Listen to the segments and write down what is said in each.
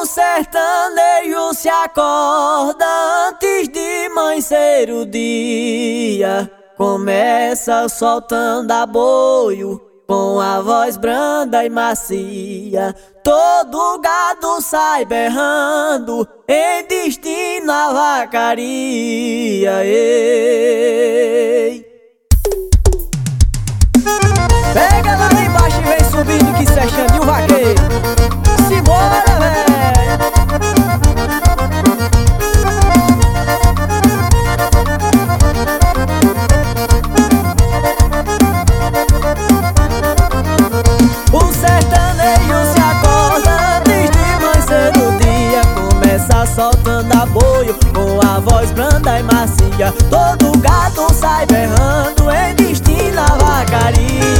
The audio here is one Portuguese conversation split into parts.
sertanejo se acorda antes de amanhecer o dia. Começa soltando aboio com a voz branda e macia. Todo gado sai berrando em destino à vacaria. Ei. Pega lá embaixo e vem subindo que cê é Xandinho Vaqueiro. Simbora, véi! O sertanejo se acorda antes de amanhecer o dia. Começa soltando aboio com a voz branda e macia. Todo gato sai berrando em destino à vacaria.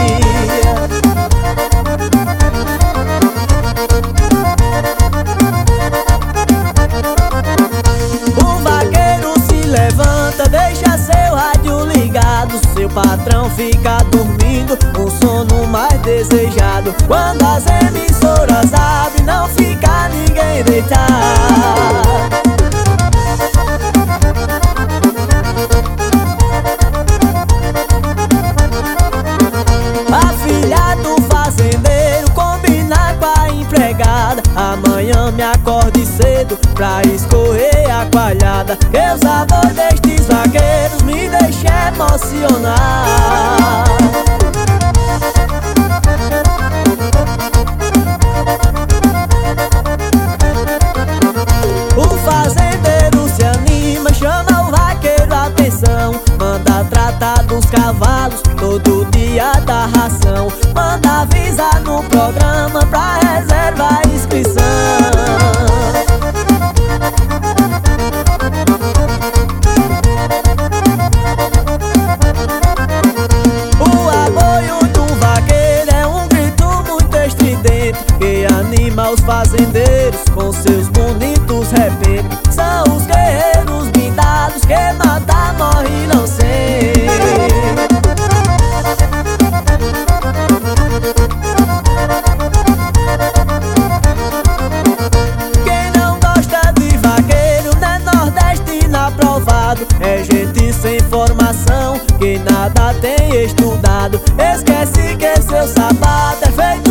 O vaqueiro se levanta, deixa seu rádio ligado. Seu patrão fica dormindo, um sono mais desejado. Quando as emissoras abrem, não fica ninguém deitado. A filha do fazendeiro combina com a empregada: amanhã me acorde cedo pra escorrer a coalhada. Que os avós destes vaqueiros me deixam emocionar. O fazendeiro se anima, chama o vaqueiro a atenção. Manda tratar dos cavalos, todo dia dá ração. Manda avisar no programa pra reservar a inscrição. O aboio do vaqueiro é um grito muito estridente que anima os fazendeiros com seus bonitos rebentos. São os guerreiros blindados que mata, morre e não sente. Quem não gosta de vaqueiro não é nordestino aprovado. É gente sem formação que nada tem estudado. Esquece que seu sapato é feito